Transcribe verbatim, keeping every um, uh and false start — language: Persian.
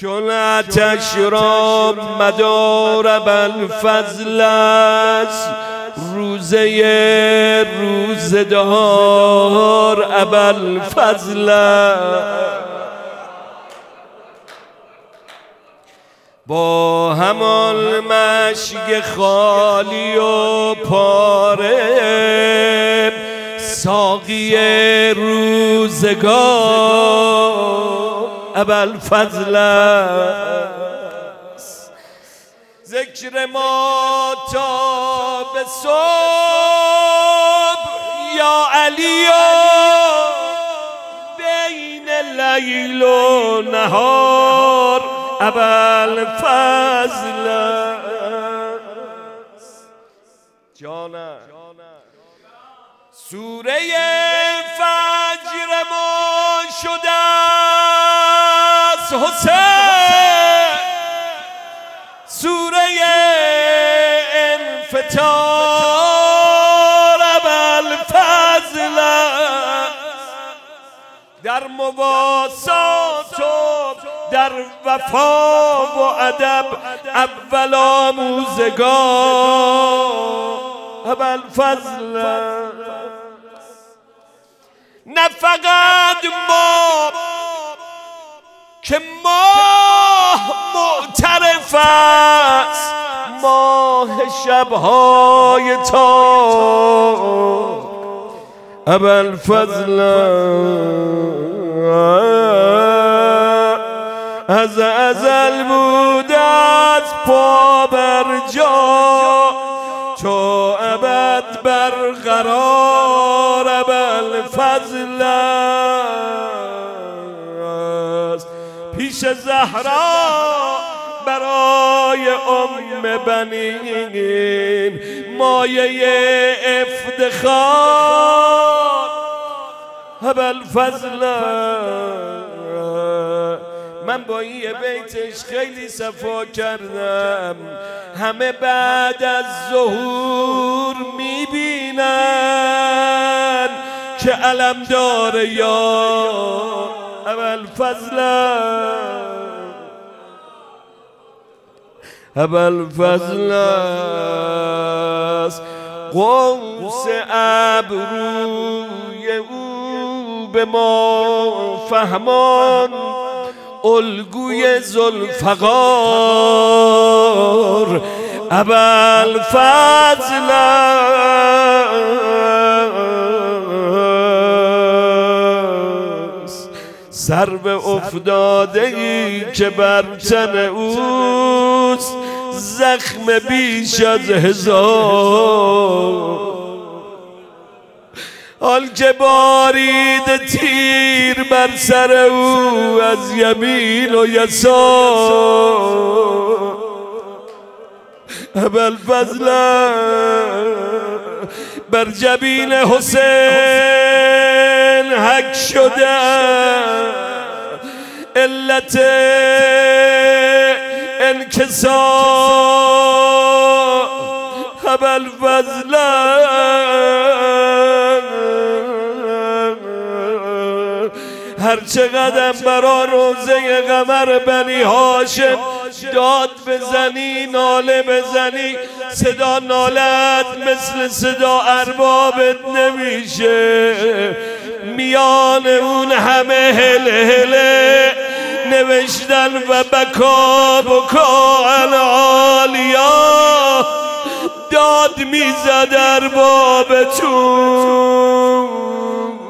چون آتش را مدار ابوالفضل است، روزه روزدار ابوالفضل است. با همان مشک خالی و پاره، ساقی روزگار ابوالفضل است. ذکر ما تا به صبح یا علی، بین لیل و نهار ابوالفضل است. جانم سوره فجر ما شده است حسین، سوره انفطار ابوالفضل است. در مواسات و در وفا و ادب اول آموزگار ابوالفضل است. نه فقط ما که ماه معترف است، ماه شبهای تار ابوالفضل از ازل بوده از پا بر جا، تو ابد برقرار ابوالفضل است. پیش زهرا برای ام بنین مایه افتخار ابوالفضل است. من با این بیتش خیلی صفا کردم، همه بعد از ظهور میبینن که علم داره یا ابوالفضل ابوالفضل است. قوس ابروی او به ما فهمان، الگوی ذوالفقار ابوالفضل است. سرو افتاده ای که بر تن اوست، زخم بیش از هزار، حال که بارید تیر بر سر او از یمین و یسار ابوالفضل بر جبین حسین حک شده، علت انکسار ابوالفضل هر چقدر برا روزه قمر بنی هاشم داد بزنی، ناله بزنی، صدا نالت مثل صدا اربابت نمیشه. میان اون همه هله هله نوشتن و بکا بکا العالیا، داد میزد اربابتون